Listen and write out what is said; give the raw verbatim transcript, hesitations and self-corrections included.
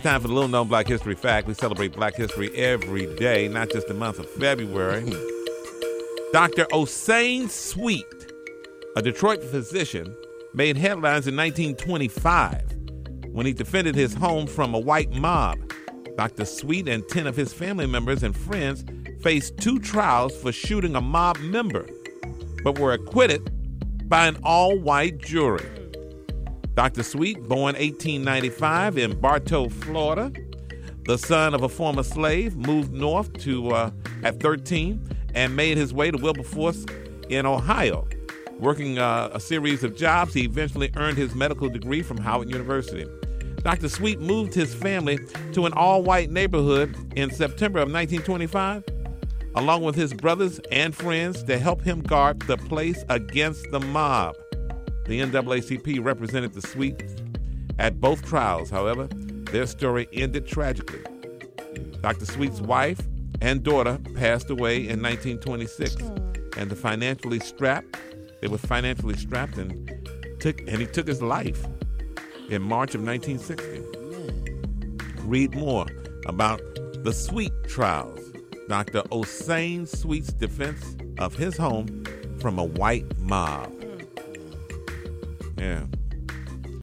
time for the Little Known Black History Fact. We celebrate Black history every day, not just the month of February. Doctor Hossein Sweet, a Detroit physician, made headlines in nineteen twenty-five when he defended his home from a white mob. Doctor Sweet and ten of his family members and friends faced two trials for shooting a mob member, but were acquitted by an all-white jury. Doctor Sweet, born eighteen ninety-five in Bartow, Florida, the son of a former slave, moved north to uh, at thirteen and made his way to Wilberforce in Ohio. Working uh, a series of jobs, he eventually earned his medical degree from Howard University. Doctor Sweet moved his family to an all-white neighborhood in September of nineteen twenty-five, along with his brothers and friends, to help him guard the place against the mob. The N double A C P represented the Sweets at both trials. However, their story ended tragically. Doctor Sweet's wife and daughter passed away in nineteen twenty-six, and the financially strapped, they were financially strapped and took, and he took his life in March of nineteen sixty. Read more about the Sweet trials, Doctor Hossein Sweet's defense of his home from a white mob. Yeah.